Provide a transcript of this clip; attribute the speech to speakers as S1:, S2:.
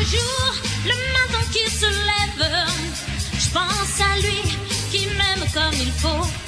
S1: jour, le matin qui se lève, je pense à lui qui m'aime comme il faut.